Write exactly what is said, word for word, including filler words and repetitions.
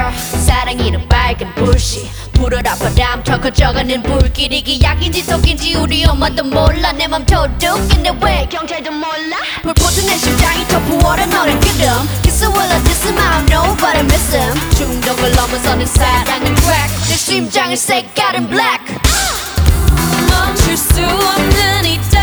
girl 사랑이란 빨간 불씨 불어라 바람 더 커져가는 불길 이게 약인지 독인지 우리 엄마도 몰라 내 맘 도둑인데 왜 경찰도 몰라 불붙은 내 심장이 더 부어라 너를 끓음 Kiss it will I diss him I know but I miss him 중독을 넘어서는 사랑은 crack 내 심장의 색깔은 black 멈출 수 없는 이